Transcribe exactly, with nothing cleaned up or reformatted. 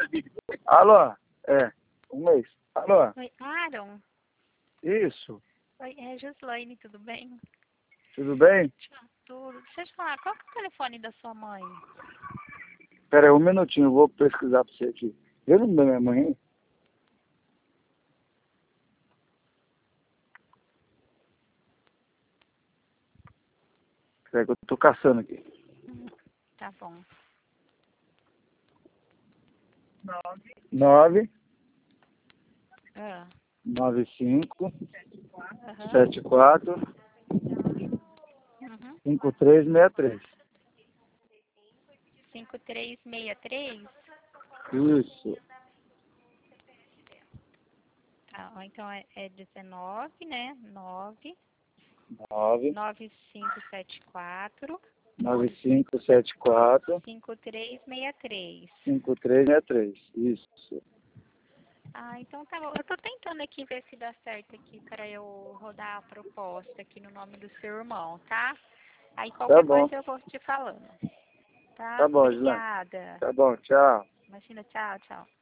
Alô? É, um mês. Alô? Oi, Aaron. Isso. Oi, é Gislaine, tudo bem? Tudo bem? Tudo. Deixa eu te falar, qual que é o telefone da sua mãe? Pera aí, um minutinho, eu vou pesquisar pra você aqui. Eu não da minha mãe, hein? Peraí que eu tô caçando aqui. Hum, tá bom. Nove, Ah, nove, cinco, aham. sete, quatro, Uhum. cinco, três, seis, três. cinco três seis três? Isso. Tá, ó, então é, é dezenove, né? nove, Nove, nove cinco sete quatro, nove, cinco, sete, quatro, cinco três seis três. cinco, três, seis, três. Isso. Ah, então tá bom. Eu tô tentando aqui ver se dá certo aqui para eu rodar a proposta aqui no nome do seu irmão, tá? Aí Tá qualquer bom. coisa eu vou te falando, Tá tá? bom, Gislaine. Obrigada. Tá bom, tchau. Imagina, tchau, tchau.